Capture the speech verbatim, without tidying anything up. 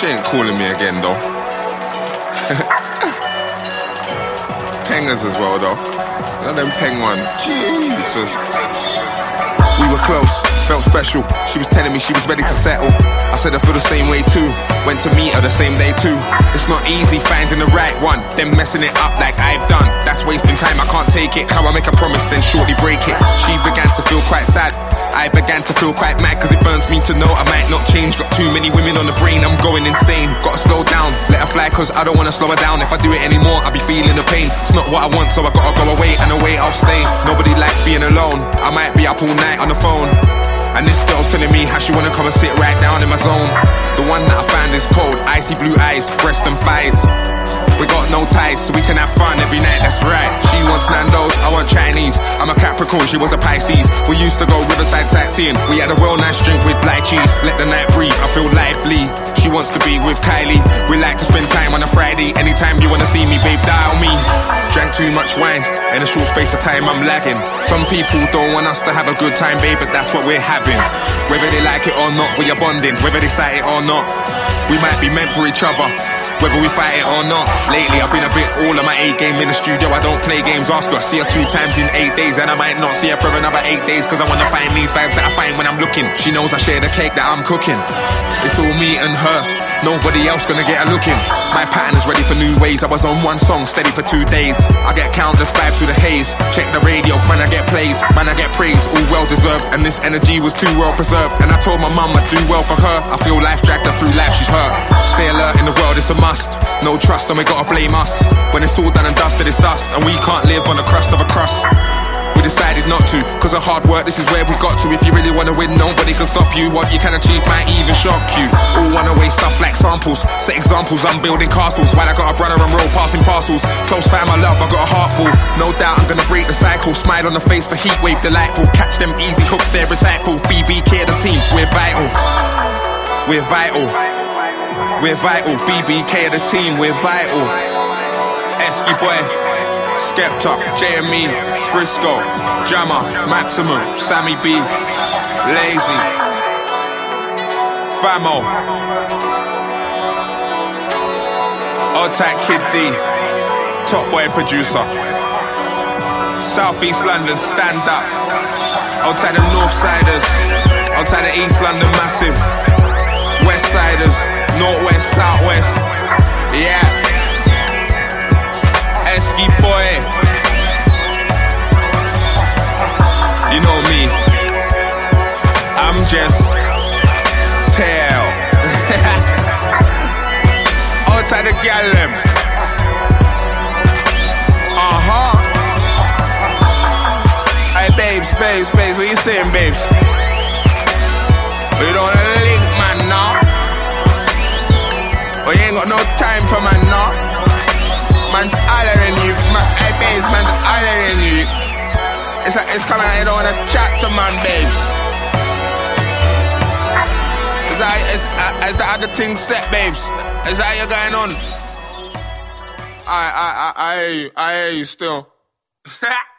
She ain't calling me again though. Pengers as well though. You know them peng ones. Jesus. We were close, felt special. She was telling me she was ready to settle. I said I feel the same way too. Went to meet her the same day too. It's not easy finding the right one, then messing it up like I've done. That's wasting time, I can't take it. How I make a promise, then shortly break it. She began to feel quite sad. I began to feel quite mad, cause it burns me to know I might not change. Got too many women on the brain, I'm going insane. Gotta slow down, let her fly, cause I don't wanna slow her down. If I do it anymore, I'll be feeling the pain. It's not what I want, so I gotta go away, and away I'll stay. Nobody likes being alone. I might be up all night on the phone, and this girl's telling me how she wanna come and sit right down in my zone. The one that I found is cold, icy blue eyes, breast and thighs. We got no ties, so we can have fun every night, that's right. She wants Nando's, I want Chinese. I'm a Capricorn, she was a Pisces. We used to go riverside sightseeing. We had a real nice drink with black cheese. Let the night breathe, I feel lively. She wants to be with Kylie. We like to spend time on a Friday. Anytime you wanna see me, babe, dial me. Drank too much wine, in a short space of time I'm lagging. Some people don't want us to have a good time, babe, but that's what we're having. Whether they like it or not, we are bonding. Whether they sight it or not, we might be meant for each other. Whether we fight it or not. Lately I've been a bit all on my A game in the studio. I don't play games. Ask her, I see her two times in eight days, and I might not see her for another eight days, cause I wanna find these vibes that I find when I'm looking. She knows I share the cake that I'm cooking. It's all me and her, nobody else gonna get a look in. My pattern is ready for new ways. I was on one song steady for two days. I get countless vibes through the haze. Check the radio, man I get plays, man I get praise, all well deserved. And this energy was too well preserved. And I told my mum I'd do well for her. I feel life dragged her through life, she's hurt. Stay alert in the world, it's a must. No trust and we gotta blame us. When it's all done and dusted, it's dust, and we can't live on the crust of a crust. We decided not to, cause of hard work, this is where we got to. If you really wanna win, nobody can stop you. What you can achieve might even shock you. All wanna waste stuff like samples. Set examples, I'm building castles. While I got a brother and roll passing parcels. Close fam I love, I got a heart full. No doubt I'm gonna break the cycle. Smile on the face for heat wave delightful. Catch them easy hooks, they're recycle. B B K the team, we're vital. We're vital. We're vital. B B K the team, we're vital. Esky boy, Skepta, J M E, Frisco, Jammer, Maximum, Sammy B, Lazy, Famo, Old-Tight Kid D, Top Boy Producer, Southeast London, stand up. Outside the North Siders, outside the East London Massive, West Siders, Northwest, Southwest, yeah. Esky boy, you know me, I'm just tail. Outside the gal them. Uh-huh. Hey babes, babes, babes, what you saying, babes? We don't wanna link, man, nah. We ain't got no time for man, nah. Man's hollering you, man, hey babes, man's hollering you. It's like, it's coming out, you don't wanna chat to man, babes. Is that, is, is that other thing set, babes? Is that how you're going on? I, I, I, I hear you, I hear you still.